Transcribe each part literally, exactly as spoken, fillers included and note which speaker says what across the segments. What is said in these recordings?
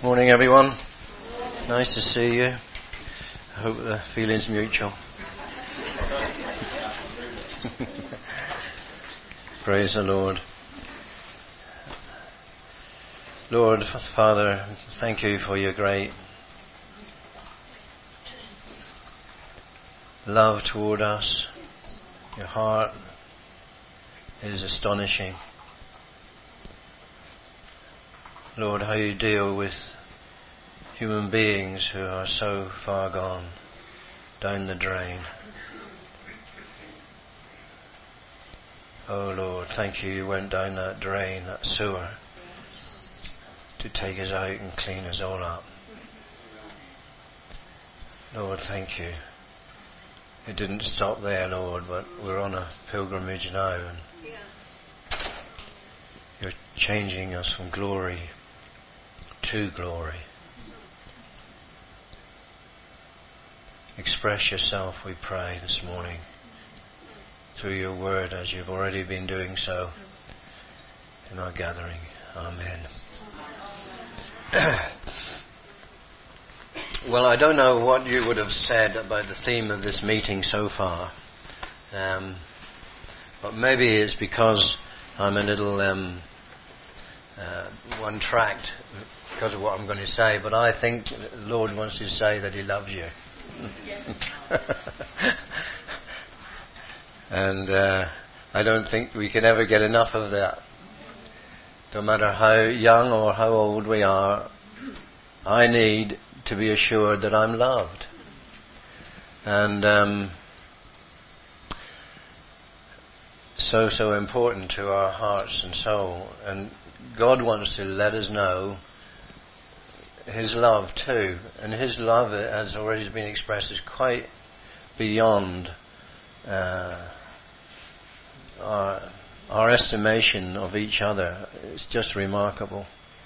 Speaker 1: Morning, everyone. Nice to see you. I hope the feeling's mutual. Praise the Lord. Lord, Father, thank you for your great love toward us. Your heart is astonishing. Lord, how you deal with human beings who are so far gone down the drain. Oh Lord, thank you you went down that drain, that sewer, to take us out and clean us all up. Lord, thank you. It didn't stop there, Lord, but we're on a pilgrimage now, and you're changing us from glory to glory. Express yourself, we pray, this morning through your word, as you've already been doing so in our gathering. Amen. Well, I don't know what you would have said about the theme of this meeting so far, um, but maybe it's because I'm a little um, uh, one-tracked because of what I'm going to say, but I think the Lord wants to say that He loves you. And uh, I don't think we can ever get enough of that. No matter how young or how old we are, I need to be assured that I'm loved. And um, so, so important to our hearts and soul. And God wants to let us know His love too. And His love, as already has been expressed, is quite beyond uh, our, our estimation of each other. It's just remarkable.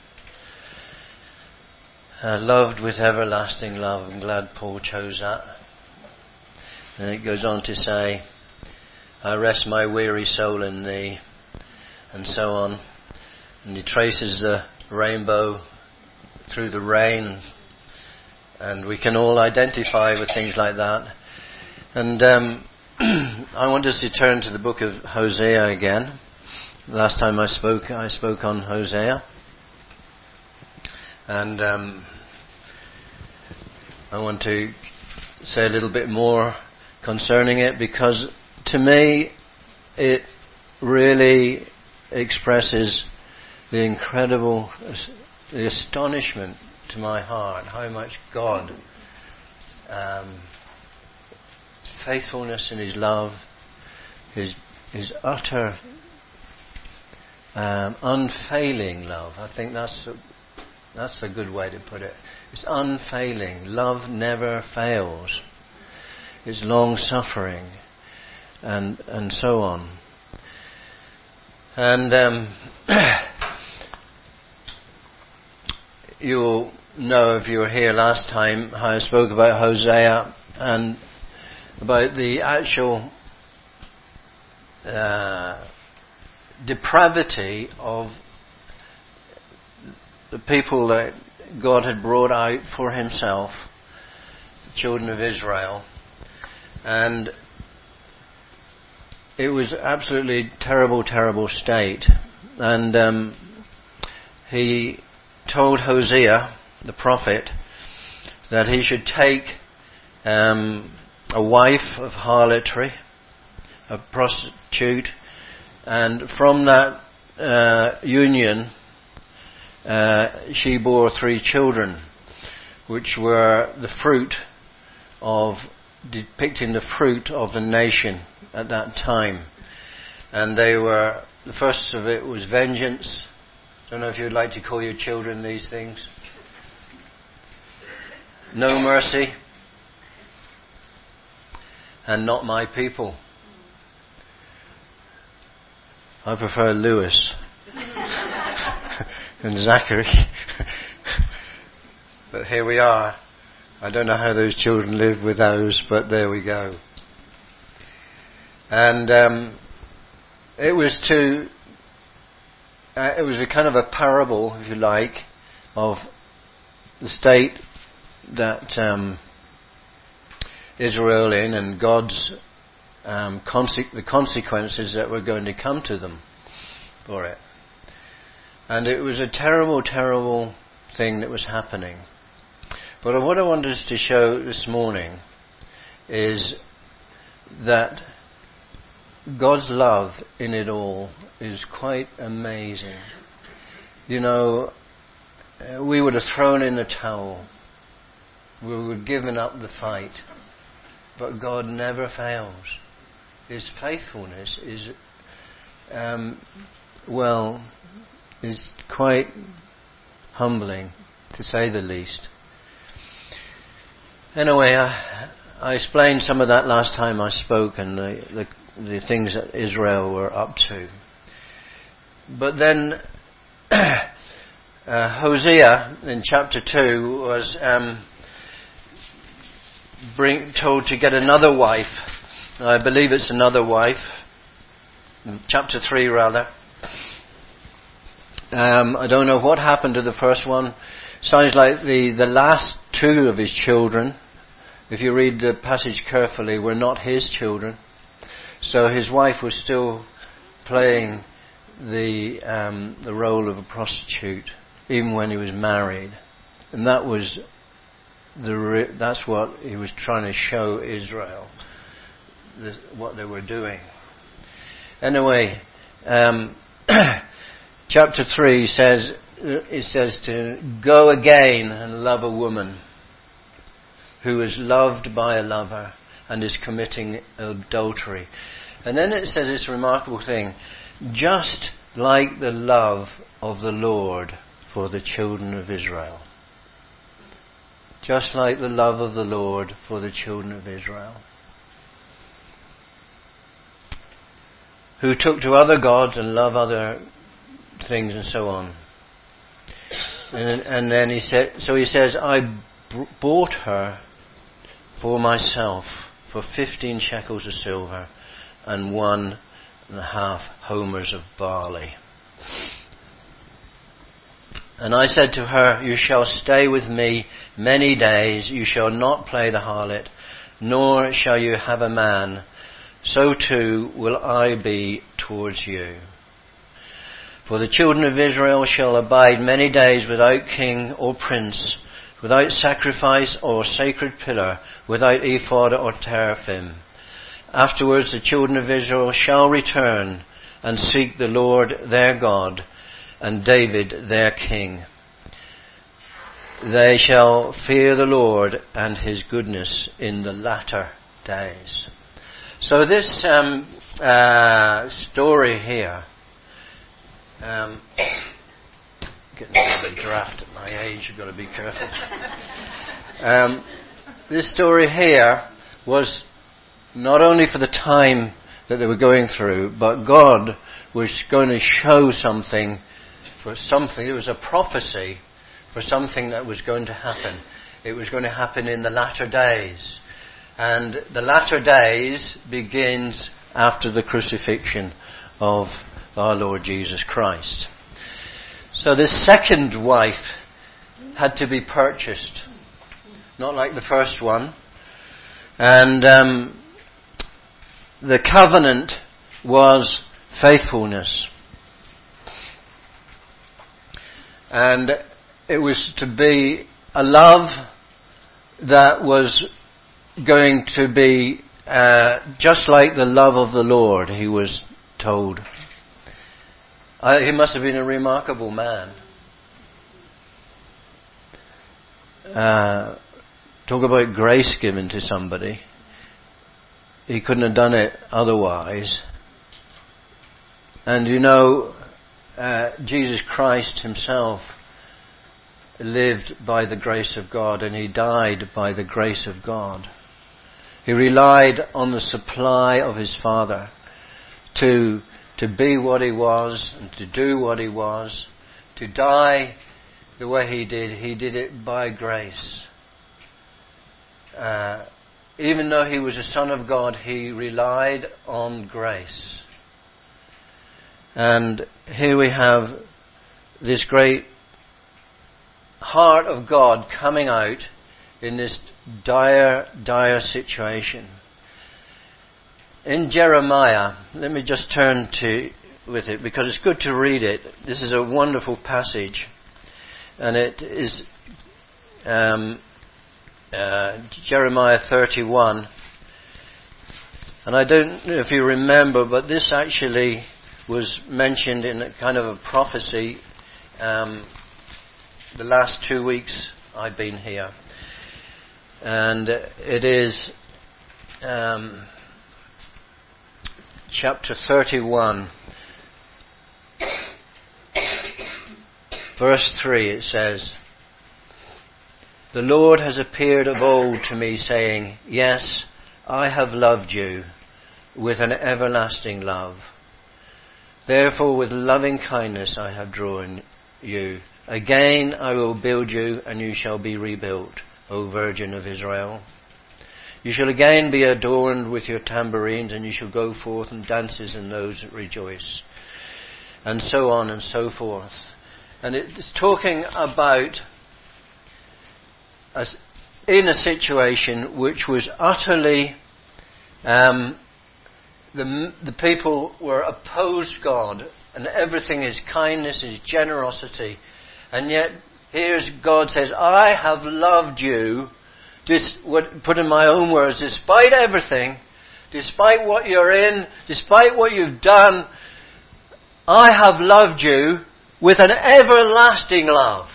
Speaker 1: Uh, loved with everlasting love. I'm glad Paul chose that. And it goes on to say, I rest my weary soul in thee, and so on. And he traces the rainbow through the rain, and we can all identify with things like that. And um, I want us to turn to the book of Hosea again. Last time I spoke, I spoke on Hosea. And um, I want to say a little bit more concerning it, because to me it really expresses the incredible, the astonishment to my heart, how much God, um, faithfulness in His love, His, His utter, um, unfailing love. I think that's a, that's a good way to put it. It's unfailing. Love never fails. It's long-suffering, and and so on. And um, you'll know, if you were here last time, how I spoke about Hosea and about the actual uh, depravity of the people that God had brought out for Himself, the children of Israel. And it was absolutely terrible, terrible state. And um, He told Hosea, the prophet, that he should take um, a wife of harlotry, a prostitute, and from that uh, union uh, she bore three children, which were the fruit of, depicting the fruit of the nation at that time. And they were, the first of it was vengeance. Don't know if you'd like to call your children these things. No mercy. And not my people. I prefer Lewis and Zachary. But here we are. I don't know how those children lived with those, but there we go. And um, it was to Uh, it was a kind of a parable, if you like, of the state that um, Israel in, and God's um, conse- the consequences that were going to come to them for it. And it was a terrible, terrible thing that was happening. But what I want us to show this morning is that God's love in it all is quite amazing. You know, we would have thrown in the towel. We would have given up the fight. But God never fails. His faithfulness is, um, well, is quite humbling, to say the least. Anyway, I, I explained some of that last time I spoke, and the, the, the things that Israel were up to. But then uh, Hosea in chapter two was um, bring, told to get another wife. I believe it's another wife. Chapter three, rather. Um, I don't know what happened to the first one. Sounds like the, the last two of his children, if you read the passage carefully, were not his children. So his wife was still playing the um, the role of a prostitute, even when he was married. And that was the re- that's what he was trying to show Israel, this, what they were doing. Anyway, um, chapter three says it says to go again and love a woman who is loved by a lover and is committing adultery. And then it says this remarkable thing, just like the love of the Lord for the children of Israel. Just like the love of the Lord for the children of Israel. Who took to other gods and love other things and so on. And, and then he said, so he says, I b- bought her for myself for fifteen shekels of silver and one and a half homers of barley. And I said to her, you shall stay with me many days, you shall not play the harlot, nor shall you have a man, so too will I be towards you. For the children of Israel shall abide many days without king or prince, without sacrifice or sacred pillar, without ephod or teraphim. Afterwards the children of Israel shall return and seek the Lord their God and David their king. They shall fear the Lord and his goodness in the latter days. So this um, uh, story here, um, getting a bit of a draft at my age, you've got to be careful. Um, this story here was not only for the time that they were going through, but God was going to show something for something. It was a prophecy for something that was going to happen. It was going to happen in the latter days. And the latter days begins after the crucifixion of our Lord Jesus Christ. So this second wife had to be purchased, not like the first one. And um, the covenant was faithfulness. And it was to be a love that was going to be uh, just like the love of the Lord, he was told. Uh, he must have been a remarkable man. Uh, talk about grace given to somebody. He couldn't have done it otherwise. And you know, uh, Jesus Christ himself lived by the grace of God, and he died by the grace of God. He relied on the supply of his Father to to be what he was and to do what he was, to die the way he did. He did it by grace. Uh, even though he was a Son of God, he relied on grace. And here we have this great heart of God coming out in this dire, dire situation. In Jeremiah, let me just turn to with it because it's good to read it. This is a wonderful passage, and it is um, uh, Jeremiah thirty-one. And I don't know if you remember, but this actually was mentioned in a kind of a prophecy um, the last two weeks I've been here. And it is um, chapter thirty-one, verse three. It says, "The Lord has appeared of old to me, saying, yes, I have loved you with an everlasting love. Therefore with loving kindness I have drawn you. Again I will build you, and you shall be rebuilt, O Virgin of Israel. You shall again be adorned with your tambourines, and you shall go forth in dances and those that rejoice." And so on and so forth. And it's talking about a, in a situation which was utterly, um, the, the people were opposed God, and everything is kindness, is generosity. And yet, here's God says, I have loved you, dis, what, put in my own words, despite everything, despite what you're in, despite what you've done, I have loved you with an everlasting love.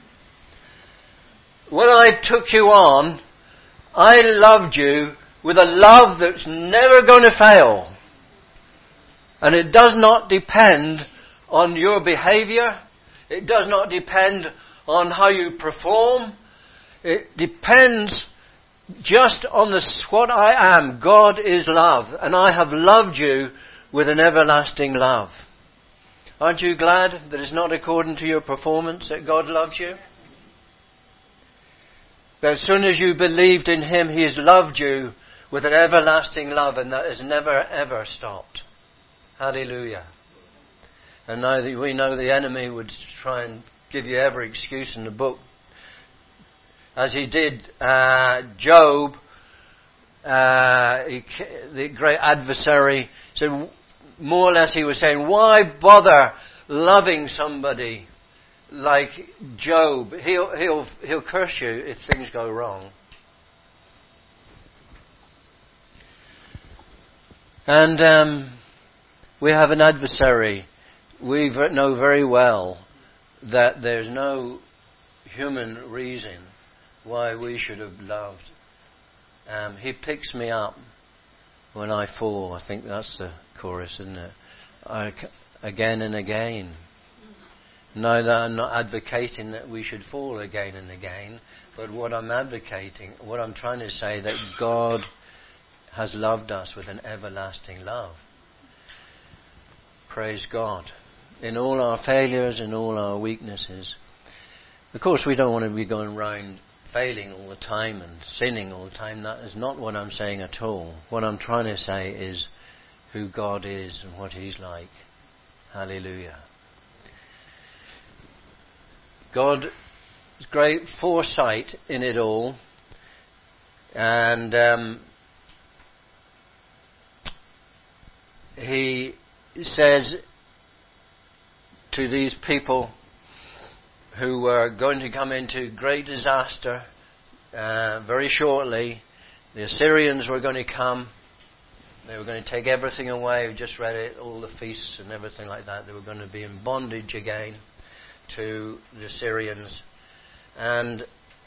Speaker 1: When I took you on, I loved you with a love that's never going to fail. And it does not depend on your behavior. It does not depend on how you perform. It depends just on the, what I am. God is love, and I have loved you with an everlasting love. Aren't you glad that it's not according to your performance that God loves you? That as soon as you believed in Him, He has loved you with an everlasting love, and that has never ever stopped. Hallelujah. And now that we know the enemy would try and give you every excuse in the book, as he did uh, Job, uh, he, the great adversary, said, more or less he was saying, why bother loving somebody like Job? He'll, he'll, he'll curse you if things go wrong. And um, we have an adversary. We know very well that there's no human reason why we should have loved. Um, he picks me up when I fall. I think that's the chorus, isn't it? I, again and again. No, that I'm not advocating that we should fall again and again, but what I'm advocating, what I'm trying to say, that God has loved us with an everlasting love. Praise God. In all our failures, in all our weaknesses. Of course, we don't want to be going around failing all the time and sinning all the time. That is not what I'm saying at all. What I'm trying to say is who God is and what He's like. Hallelujah. God's great foresight in it all. And um, He says to these people who were going to come into great disaster uh, very shortly, the Assyrians were going to come. They were going to take everything away. We just read it, all the feasts and everything like that. They were going to be in bondage again to the Assyrians. And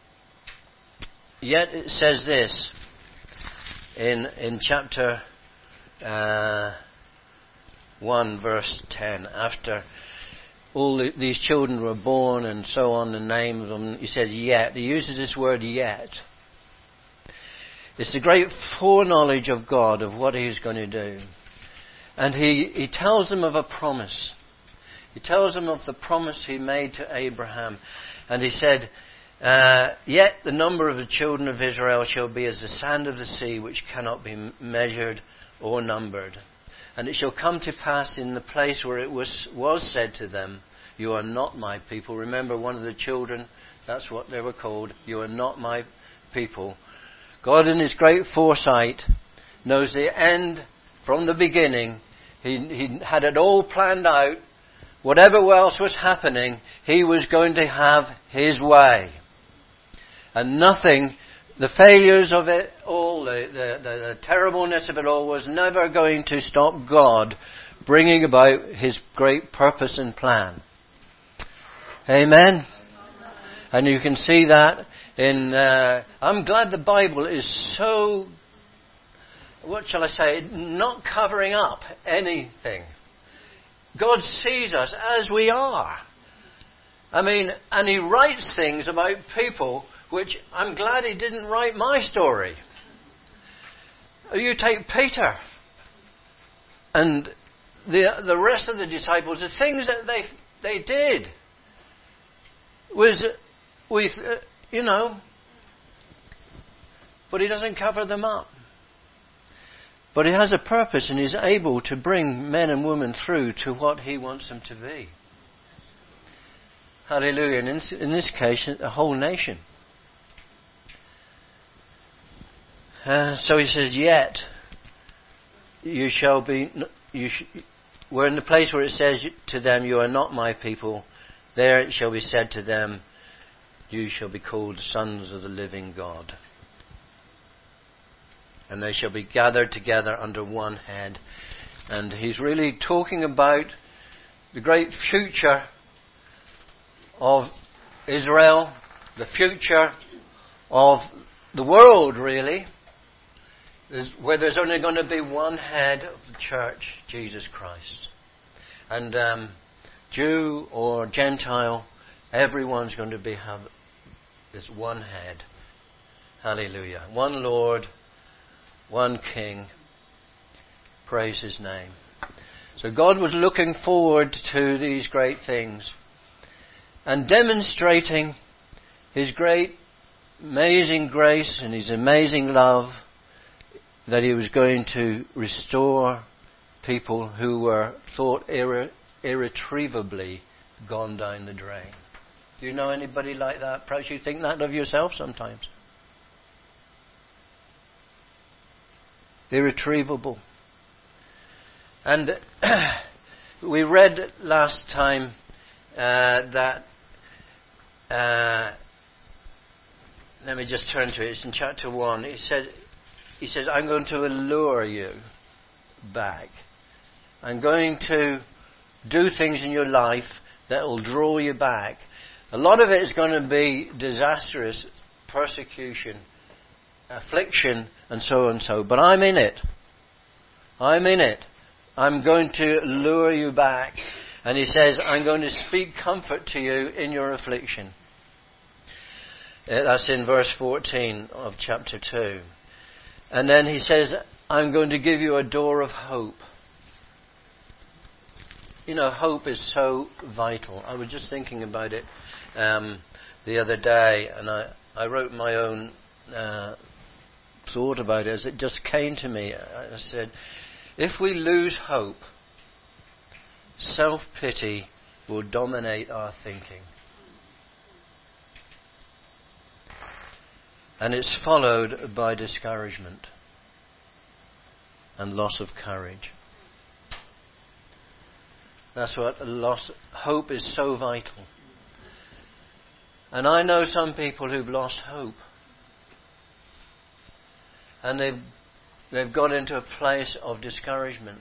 Speaker 1: yet it says this in in chapter uh, one, verse ten. After all the, these children were born and so on, the name of them, he says yet. He uses this word yet. It's the great foreknowledge of God of what He's going to do. And he, he tells them of a promise. He tells them of the promise He made to Abraham. And He said, uh, yet the number of the children of Israel shall be as the sand of the sea, which cannot be measured or numbered. And it shall come to pass in the place where it was, was said to them, you are not my people. Remember, one of the children That's what they were called. You are not my people. God in His great foresight knows the end from the beginning. He, he had it all planned out. Whatever else was happening, He was going to have His way. And nothing, the failures of it all, the, the, the, the terribleness of it all was never going to stop God bringing about His great purpose and plan. Amen? And you can see that in, uh, I'm glad the Bible is so, what shall I say, not covering up anything. God sees us as we are. I mean, and He writes things about people which I'm glad He didn't write my story. You take Peter and the the rest of the disciples, the things that they they did was with, uh, you know, but He doesn't cover them up. But He has a purpose and He's able to bring men and women through to what He wants them to be. Hallelujah. And in, in this case, a whole nation. Uh, so He says, yet you shall be, you sh- we're in the place where it says to them, you are not my people. There it shall be said to them, you shall be called sons of the living God. And they shall be gathered together under one head. And He's really talking about the great future of Israel, the future of the world, really, there's, where there's only going to be one head of the church, Jesus Christ. And um, Jew or Gentile, everyone's going to be have this one head. Hallelujah. One Lord, one King. Praise His name. So God was looking forward to these great things and demonstrating His great, amazing grace and His amazing love, that He was going to restore people who were thought irre- irretrievably gone down the drain. Do you know anybody like that? Perhaps you think that of yourself sometimes. Irretrievable. And we read last time uh, that, uh, let me just turn to it, it's in chapter one. He said, he says, I'm going to allure you back. I'm going to do things in your life that will draw you back. A lot of it is going to be disastrous, persecution, affliction, and so and so. But I'm in it. I'm in it. I'm going to lure you back. And He says, I'm going to speak comfort to you in your affliction. That's in verse fourteen of chapter two. And then He says, I'm going to give you a door of hope. You know, hope is so vital. I was just thinking about it um, the other day, and I, I wrote my own uh, thought about it as it just came to me. I said, if we lose hope, self-pity will dominate our thinking. And it's followed by discouragement and loss of courage. That's what loss, hope is so vital. And I know some people who've lost hope. And they've, they've got into a place of discouragement.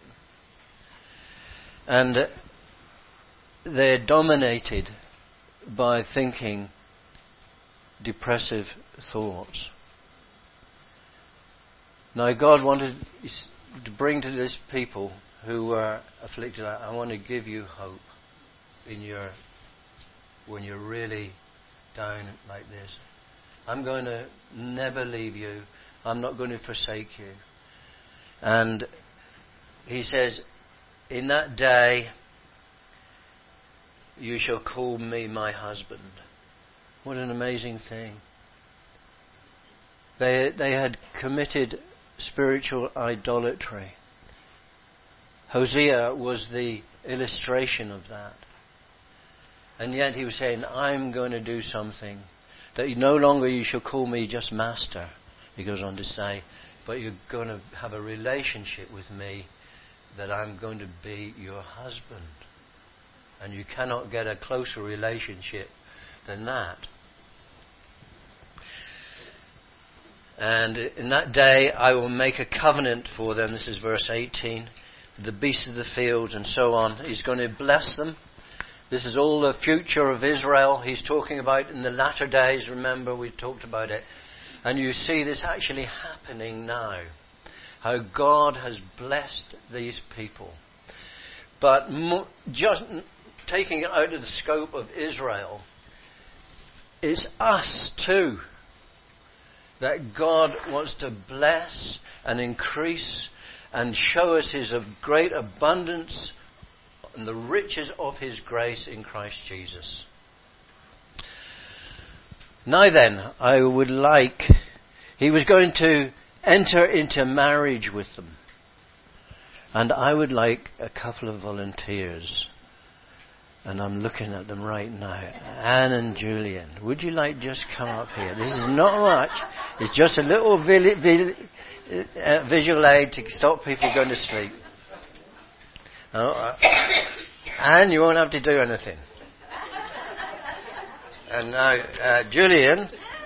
Speaker 1: And they're dominated by thinking depressive thoughts. Now God wanted to bring to this people who were afflicted, I want to give you hope in your, when you're really down like this. I'm going to never leave you. I'm not going to forsake you. And He says, in that day you shall call me my husband. What an amazing thing. They they had committed spiritual idolatry. Hosea was the illustration of that. And yet he was saying, I'm going to do something. That you, no longer you shall call me just master. He goes on to say, but you're going to have a relationship with me, that I'm going to be your husband. And you cannot get a closer relationship than that. And in that day I will make a covenant for them. This is verse eighteen. The beasts of the fields and so on. He's going to bless them. This is all the future of Israel. He's talking about in the latter days. Remember, we talked about it. And you see this actually happening now. How God has blessed these people. But mo- just taking it out of the scope of Israel, it's us too that God wants to bless and increase and show us His great abundance and the riches of His grace in Christ Jesus. Now then, I would like... He was going to enter into marriage with them. And I would like a couple of volunteers. And I'm looking at them right now. Anne and Julian. Would you like just come up here? This is not much. It's just a little vi- vi- uh, visual aid to stop people going to sleep. Oh, uh, Anne, you won't have to do anything. And now, uh, Julian.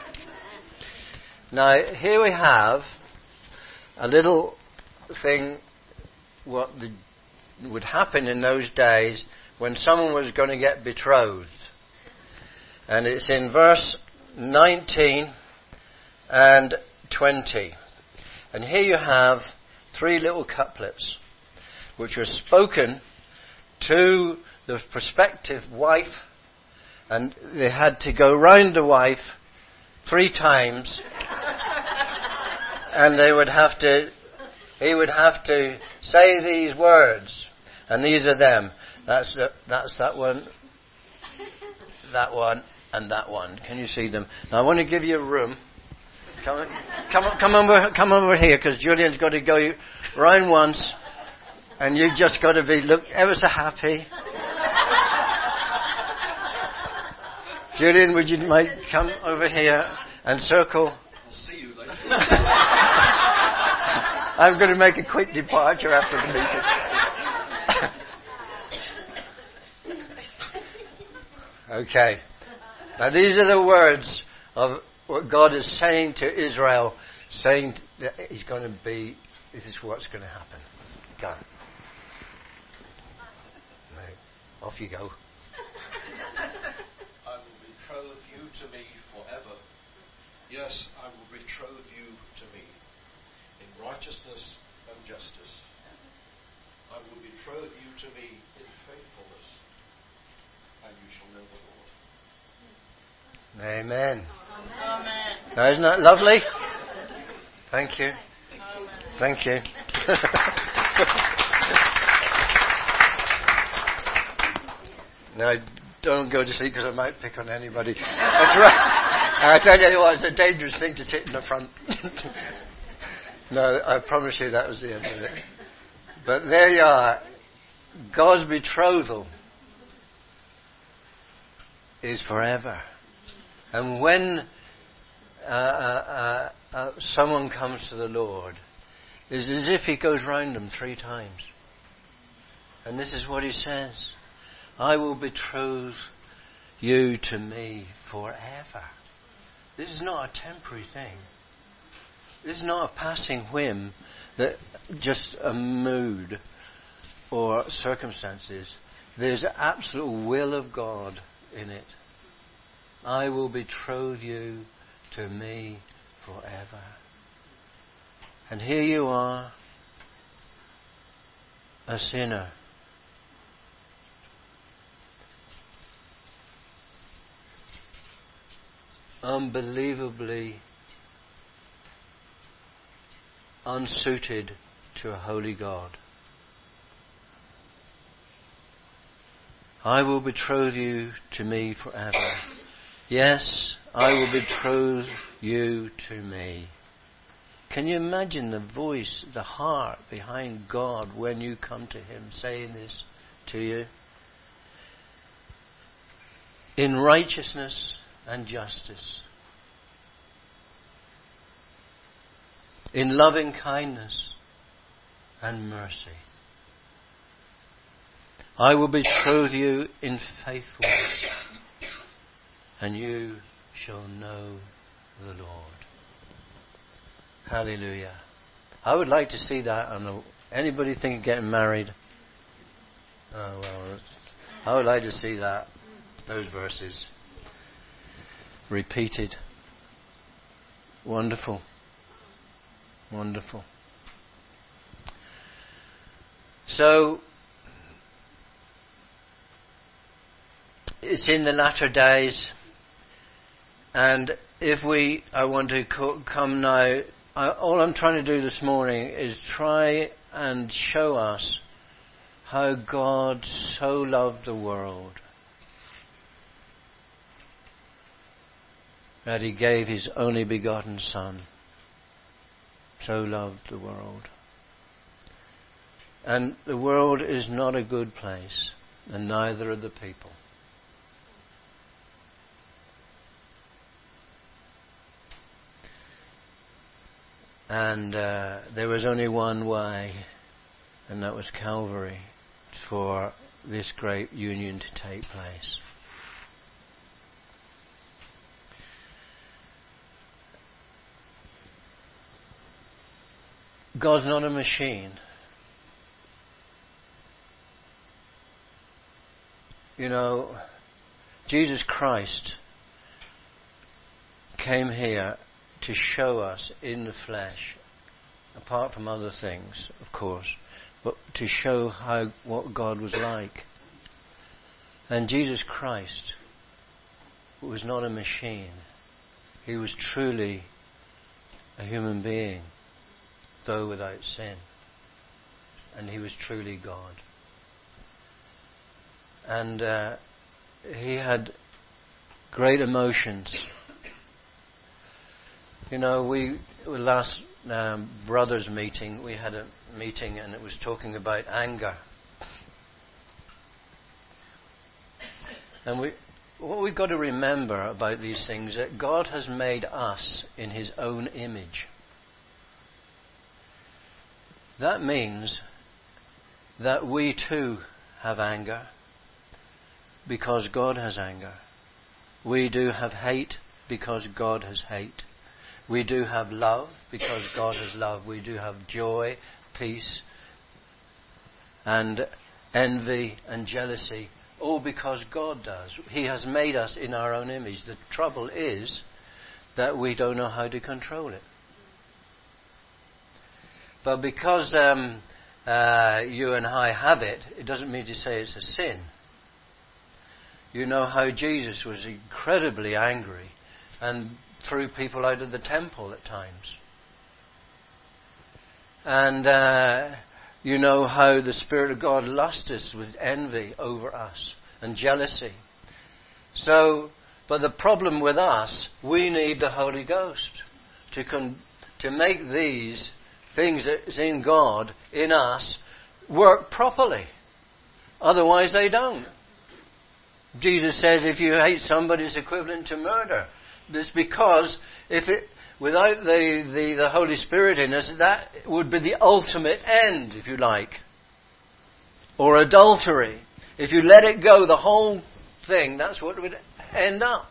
Speaker 1: Now, here we have a little thing, what the, would happen in those days when someone was going to get betrothed. And it's in verse nineteen and twenty. And here you have three little couplets which were spoken to the prospective wife, and they had to go round the wife three times, and they would have to, he would have to say these words, and these are them. That's the, that's that one, that one, and that one. Can you see them? Now I want to give you a room. Come, come, come over, come over here, because Julian's got to go round once, and you've just got to be look ever so happy. Julian, would you mind come over here and circle?
Speaker 2: I'll see you later.
Speaker 1: I'm going to make a quick departure after the meeting. Okay. Now these are the words of what God is saying to Israel, saying that He's going to be, this is what's going to happen. Go. No. Off you go.
Speaker 2: I will betroth you to me forever. Yes, I will betroth you to me in righteousness and justice. I will betroth you to me in faithfulness, and you shall know the Lord.
Speaker 1: Amen.
Speaker 3: Amen.
Speaker 1: Now, isn't that lovely? Thank you.
Speaker 3: Amen.
Speaker 1: Thank you. Now, don't go to sleep because I might pick on anybody. That's right. I tell you what, it's a dangerous thing to sit in the front. No, I promise you that was the end of it. But there you are. God's betrothal is forever. And when uh, uh, uh, uh, someone comes to the Lord, it's as if He goes round them three times. And this is what He says. I will betroth you to me forever. This is not a temporary thing. This is not a passing whim, that just a mood or circumstances. There's an absolute will of God in it. I will betroth you to me forever. And here you are, a sinner. Unbelievably unsuited to a holy God. I will betroth you to me forever. Yes, I will betroth you to me. Can you imagine the voice, the heart behind God when you come to Him saying this to you? in righteousness and justice, in loving kindness and mercy. I will betroth you in faithfulness, and you shall know the Lord. Hallelujah. I would like to see that. I know. Anybody think of getting married? Oh, well, I would like to see that. Those verses repeated. Wonderful. Wonderful. So, it's in the latter days, and if we, I want to co- come now, I, all I'm trying to do this morning is try and show us how God so loved the world that He gave His only begotten Son. So loved the world. And the world is not a good place, and neither are the people. And uh, there was only one way, and that was Calvary, for this great union to take place. God's not a machine. You know, Jesus Christ came here to show us in the flesh, apart from other things, of course, but to show how what God was like. And Jesus Christ was not a machine. He was truly a human being, though without sin. And He was truly God. And uh, He had great emotions. You know, we last um, brothers meeting, we had a meeting and it was talking about anger. And we, what we've got to remember about these things is that God has made us in His own image. That means that we too have anger because God has anger. We do have hate because God has hate. We do have love because God has love. We do have joy, peace, and envy and jealousy, all because God does. He has made us in our own image. The trouble is that we don't know how to control it. But because um, uh, you and I have it, it doesn't mean to say it's a sin. You know how Jesus was incredibly angry and threw people out of the temple at times. And uh, you know how the Spirit of God lusteth with envy over us and jealousy. So, but the problem with us, we need the Holy Ghost to con- to make these things that's in God, in us, work properly. Otherwise they don't. Jesus said if you hate somebody it's equivalent to murder. This because if it, without the, the, the Holy Spirit in us, that would be the ultimate end, if you like. Or adultery. If you let it go, the whole thing, that's what would end up.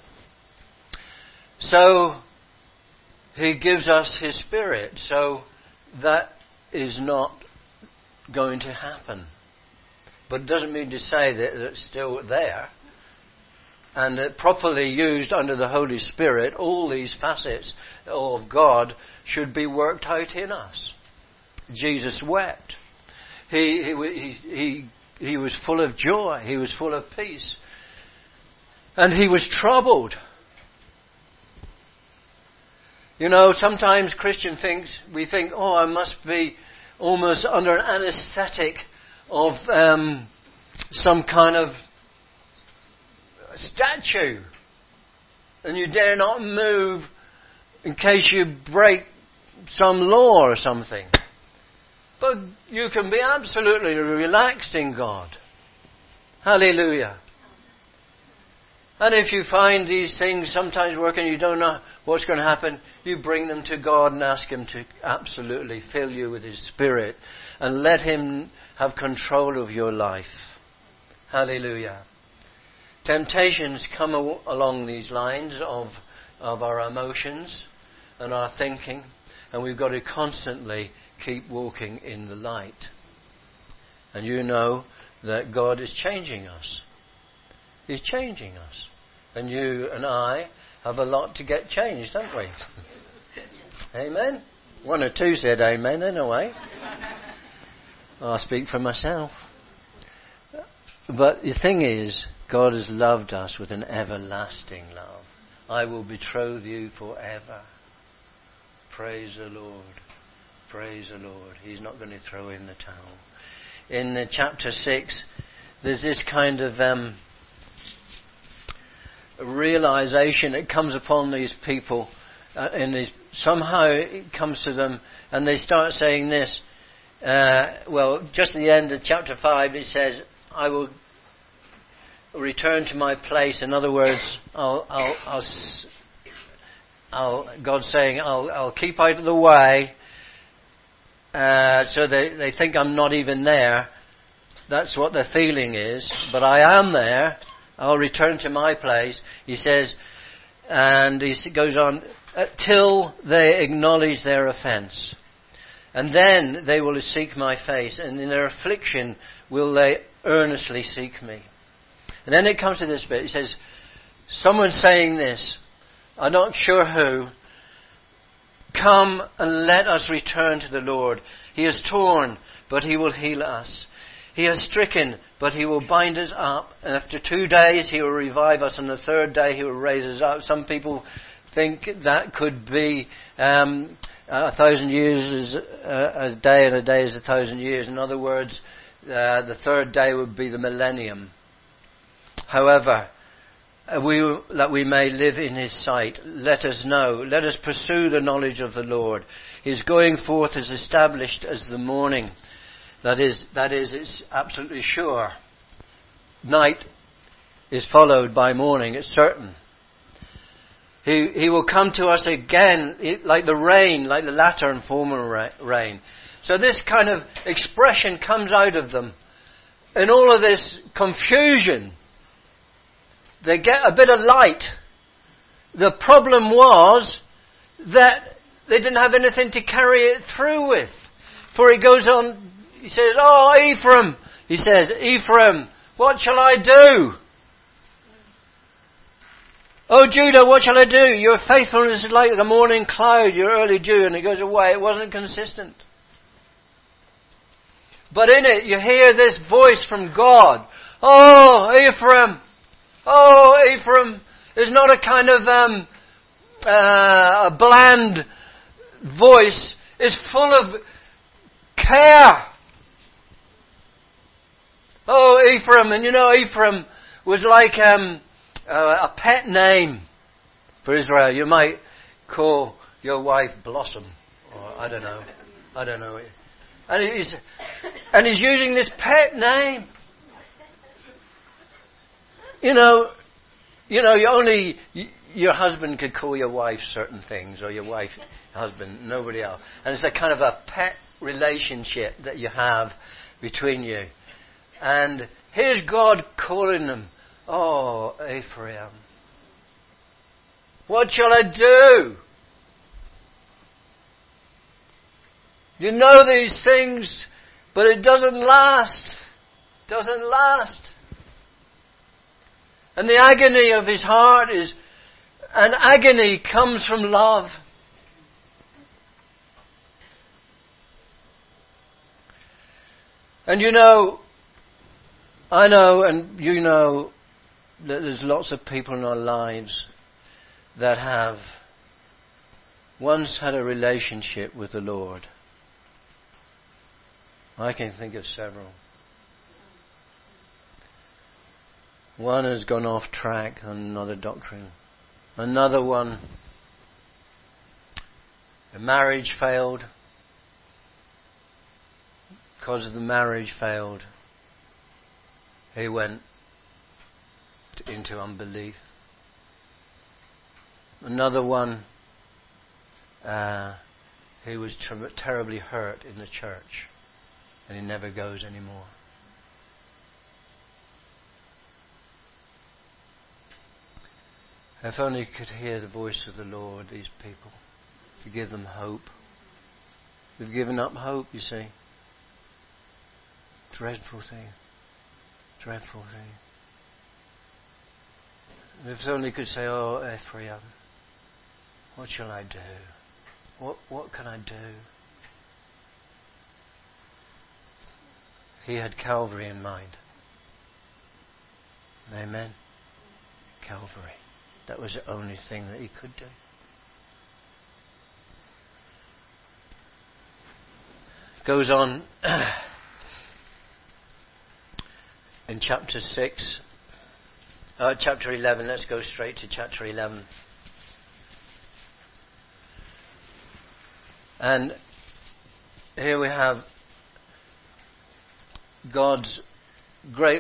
Speaker 1: So, He gives us His Spirit. So, that is not going to happen. But it doesn't mean to say that it's still there. And that properly used under the Holy Spirit, all these facets of God should be worked out in us. Jesus wept. He, he, he, he was full of joy. He was full of peace. And He was troubled. You know, sometimes Christian thinks, we think, oh, I must be almost under an anesthetic of um, some kind of statue, and you dare not move in case you break some law or something. But you can be absolutely relaxed in God. Hallelujah. And if you find these things sometimes working, you don't know what's going to happen, you bring them to God and ask Him to absolutely fill you with His Spirit and let Him have control of your life. Hallelujah. Temptations come al- along these lines of, of our emotions and our thinking, and we've got to constantly keep walking in the light. And you know that God is changing us. He's changing us. And you and I have a lot to get changed, don't we? Amen? One or two said amen anyway. I'll speak for myself. But the thing is, God has loved us with an everlasting love. I will betroth you forever. Praise the Lord. Praise the Lord. He's not going to throw in the towel. In uh, chapter six, there's this kind of um, realization that comes upon these people. Uh, in these, somehow it comes to them and they start saying this. Uh, well, just at the end of chapter five, it says, I will return to my place. In other words, I'll, I'll, I'll, I'll God's saying, I'll, I'll keep out of the way. Uh, so they, they think I'm not even there. That's what their feeling is. But I am there. I'll return to my place. He says, and he goes on, till they acknowledge their offence. And then they will seek my face, and in their affliction will they earnestly seek me. And then it comes to this bit. It says, someone's saying this, I'm not sure who, come and let us return to the Lord. He has torn, but He will heal us. He has stricken, but He will bind us up. And after two days He will revive us. And the third day He will raise us up. Some people think that could be um, a thousand years is a, a day, and a day is a thousand years. In other words, uh, the third day would be the millennium. However, we, that we may live in His sight. Let us know. Let us pursue the knowledge of the Lord. His going forth is established as the morning. That is, that is, it's absolutely sure. Night is followed by morning. It's certain. He, he will come to us again like the rain, like the latter and former rain. So this kind of expression comes out of them. In all of this confusion, they get a bit of light. The problem was that they didn't have anything to carry it through with. For he goes on, he says, oh, Ephraim, he says, Ephraim, what shall I do? Oh, Judah, what shall I do? Your faithfulness is like the morning cloud, your early dew, and it goes away. It wasn't consistent. But in it, you hear this voice from God. Oh, Ephraim, oh, Ephraim is not a kind of um, uh, a bland voice. It's full of care. Oh, Ephraim, and you know, Ephraim was like um, uh, a pet name for Israel. You might call your wife Blossom, or I don't know, I don't know. And he's and he's using this pet name. You know, you know, you only your husband could call your wife certain things, or your wife, husband, nobody else. And it's a kind of a pet relationship that you have between you. And here's God calling them, oh, Ephraim, what shall I do? You know these things, but it doesn't last. Doesn't last. And the agony of his heart is, and agony comes from love. And you know, I know and you know that there's lots of people in our lives that have once had a relationship with the Lord. I can think of several. One has gone off track on another doctrine. Another one, a marriage failed. Because the marriage failed, he went into unbelief. Another one, uh, he was ter- terribly hurt in the church, and he never goes anymore. If only could hear the voice of the Lord, these people, to give them hope. We've given up hope, you see. Dreadful thing. Dreadful thing. If only could say, oh, Ephraim, what shall I do? What, what can I do? He had Calvary in mind. Amen. Calvary. That was the only thing that he could do. Goes on in chapter six, uh, chapter eleven. Let's go straight to chapter eleven. And here we have God's great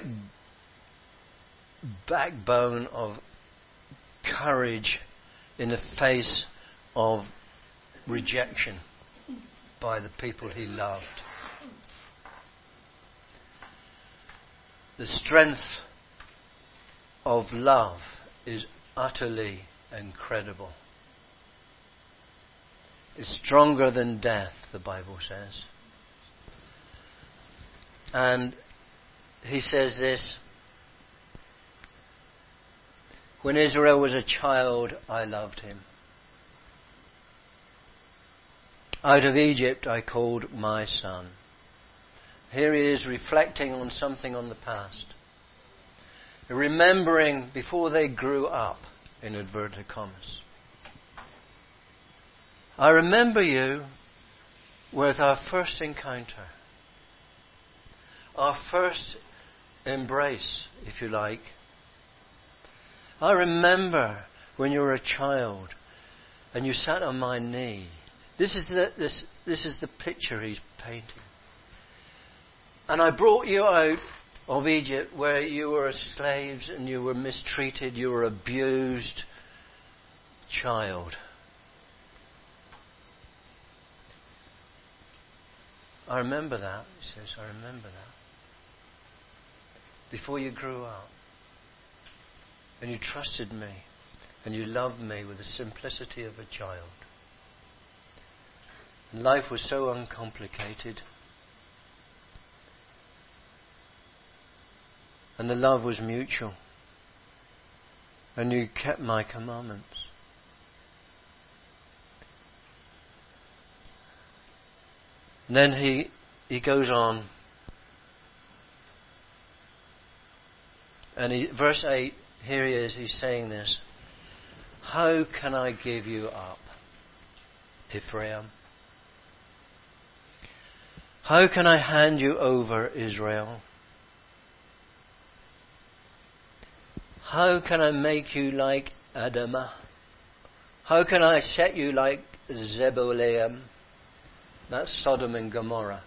Speaker 1: backbone of courage in the face of rejection by the people he loved. The strength of love is utterly incredible. It's stronger than death, the Bible says. And he says this: when Israel was a child, I loved him. Out of Egypt I called my son. Here he is reflecting on something on the past. Remembering before they grew up, in inverted commas. I remember you with our first encounter. Our first embrace, if you like. I remember when you were a child and you sat on my knee. This is the, this, this is the picture he's painting. And I brought you out of Egypt where you were slaves and you were mistreated, you were abused child. I remember that, he says, I remember that. Before you grew up. And you trusted me. And you loved me with the simplicity of a child. And life was so uncomplicated. And the love was mutual. And you kept my commandments. And then he, he goes on. And he, verse eight, here he is, he's saying this. How can I give you up, Ephraim? How can I hand you over, Israel? How can I make you like Adamah? How can I set you like Zeboleam? That's Sodom and Gomorrah.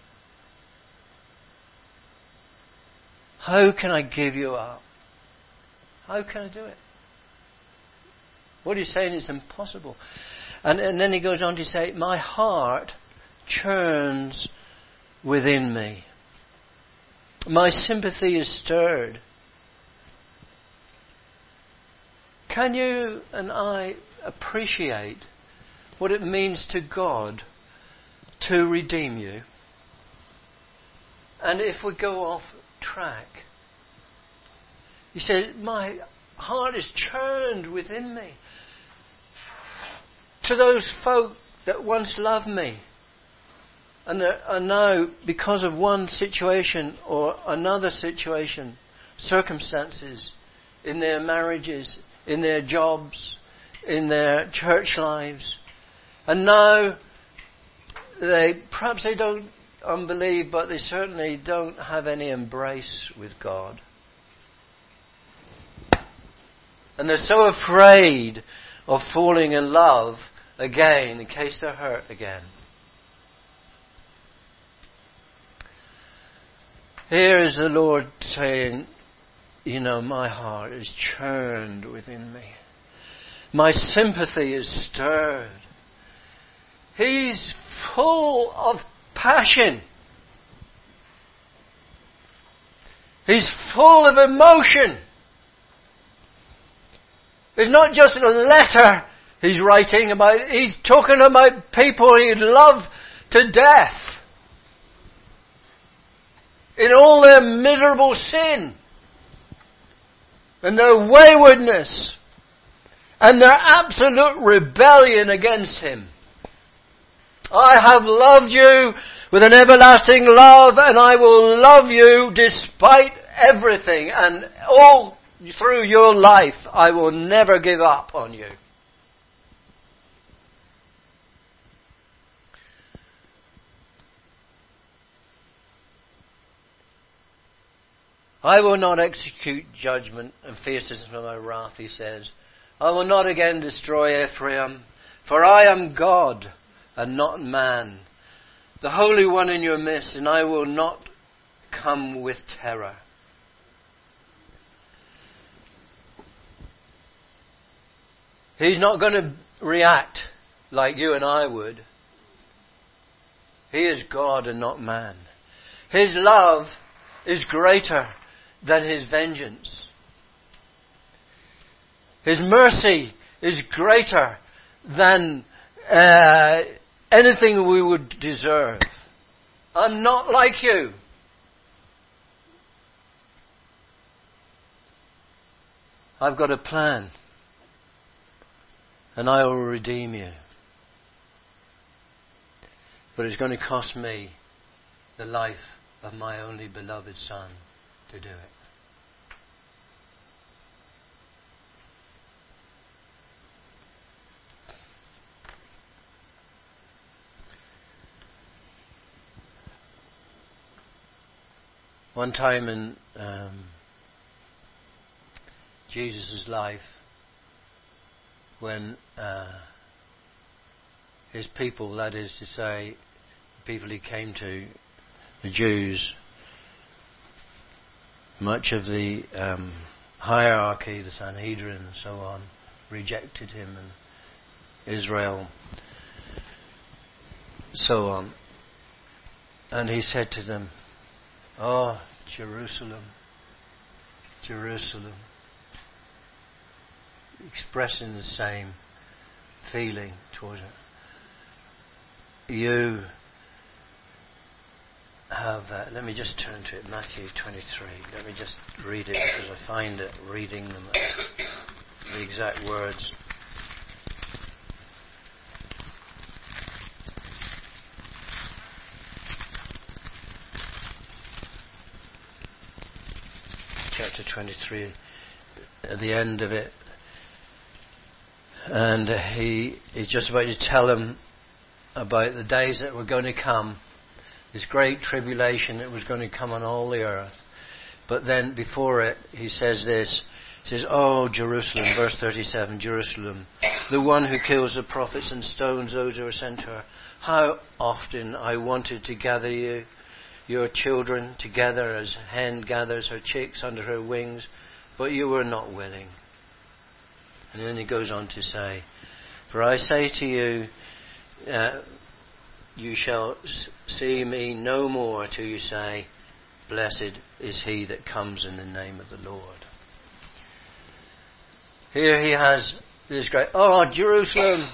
Speaker 1: How can I give you up? How can I do it? What he's saying is impossible. And, and then he goes on to say, my heart churns within me. My sympathy is stirred. Can you and I appreciate what it means to God to redeem you? And if we go off track, he said, my heart is churned within me. To those folk that once loved me and are now, because of one situation or another situation, circumstances in their marriages, in their jobs, in their church lives, and now they perhaps they don't unbelieve, but they certainly don't have any embrace with God. And they're so afraid of falling in love again in case they're hurt again. Here is the Lord saying, you know, my heart is churned within me. My sympathy is stirred. He's full of passion. He's full of emotion. It's not just a letter he's writing about. He's talking about people he'd love to death in all their miserable sin and their waywardness and their absolute rebellion against him. I have loved you with an everlasting love, and I will love you despite everything, and all through your life I will never give up on you. I will not execute judgment and fierceness from my wrath, he says. I will not again destroy Ephraim, for I am God and not man, the Holy One in your midst, and I will not come with terror. He's not going to react like you and I would. He is God and not man. His love is greater than his vengeance. His mercy is greater than uh, anything we would deserve. I'm not like you. I've got a plan, and I will redeem you. But it's going to cost me the life of my only beloved Son to do it. One time in um, Jesus' life, when uh, his people, that is to say, the people he came to, the Jews, much of the um, hierarchy, the Sanhedrin and so on, rejected him, and Israel, so on. And he said to them, "Oh, Jerusalem, Jerusalem," expressing the same feeling towards it. You have, uh, let me just turn to it, Matthew twenty-three. Let me just read it, because I find it reading them, the exact words. Chapter twenty-three, at the end of it. And uh, he is just about to tell them about the days that were going to come. This great tribulation that was going to come on all the earth. But then before it, he says this. He says, "Oh, Jerusalem," verse thirty-seven, "Jerusalem, the one who kills the prophets and stones those who are sent to her. How often I wanted to gather you, your children, together as a hen gathers her chicks under her wings, but you were not willing." And then he goes on to say, "For I say to you, uh, you shall see me no more till you say, blessed is he that comes in the name of the Lord." Here he has this great, "Oh, Jerusalem."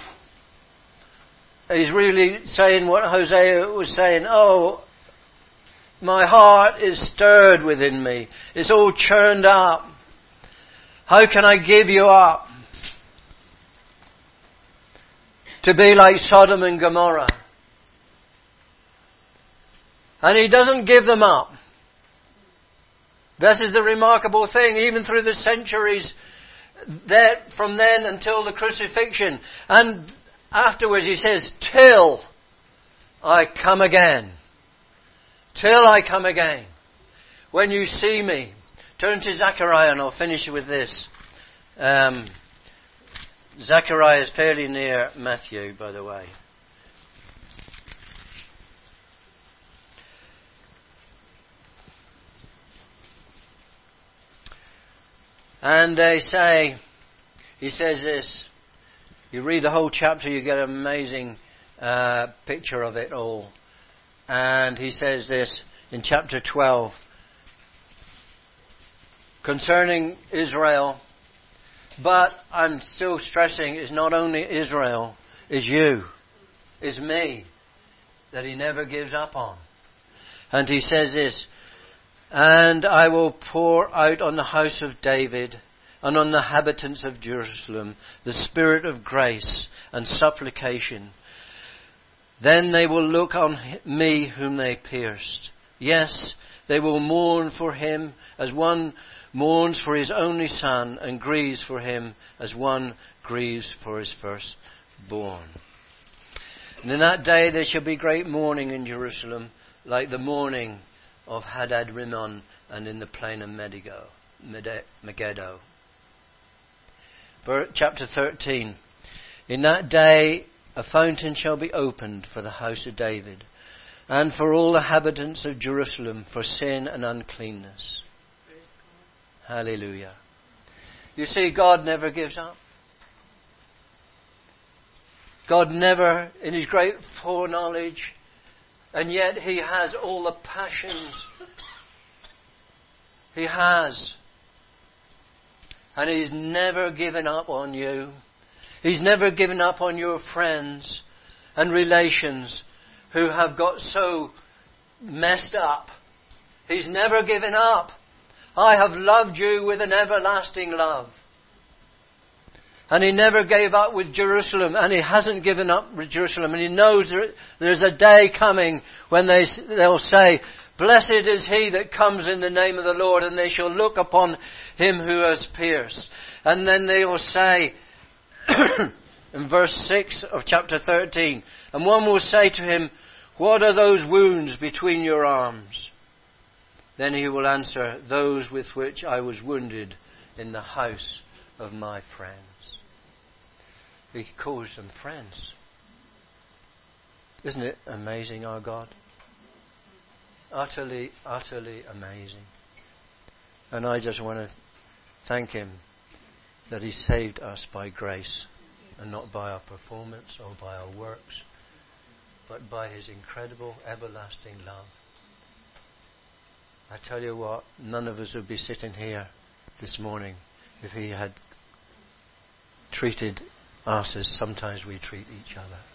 Speaker 1: He's really saying what Hosea was saying. "Oh, my heart is stirred within me. It's all churned up. How can I give you up to be like Sodom and Gomorrah?" And he doesn't give them up. This is the remarkable thing, even through the centuries, that from then until the crucifixion. And afterwards he says, "Till I come again. Till I come again. When you see me." Turn to Zechariah, and I'll finish with this. Um, Zechariah is fairly near Matthew, by the way. And they say, he says this. You read the whole chapter, you get an amazing uh, picture of it all. And he says this in chapter twelve. Concerning Israel, but I'm still stressing, it's not only Israel, it's you, it's me, that he never gives up on. And he says this, and I will pour out on the house of David and on the inhabitants of Jerusalem the spirit of grace and supplication. Then they will look on me whom they pierced. Yes, they will mourn for him as one mourns for his only son, and grieves for him as one grieves for his firstborn. And in that day there shall be great mourning in Jerusalem, like the mourning of Hadad Rimmon and in the plain of Megiddo. Megiddo. Chapter thirteen. In that day a fountain shall be opened for the house of David, and for all the inhabitants of Jerusalem, for sin and uncleanness. Hallelujah. You see, God never gives up. God never, in his great foreknowledge, and yet he has all the passions. He has. And he's never given up on you. He's never given up on your friends and relations who have got so messed up. He's never given up. I have loved you with an everlasting love. And he never gave up with Jerusalem, and he hasn't given up with Jerusalem. And he knows there, there's a day coming when they, they'll say, blessed is he that comes in the name of the Lord, and they shall look upon him who has pierced. And then they will say, in verse six of chapter thirteen, and one will say to him, what are those wounds between your arms? Then he will answer, those with which I was wounded in the house of my friends. He calls them friends. Isn't it amazing, our God? Utterly, utterly amazing. And I just want to thank him that he saved us by grace and not by our performance or by our works, but by his incredible everlasting love. I tell you what, none of us would be sitting here this morning if he had treated us as sometimes we treat each other.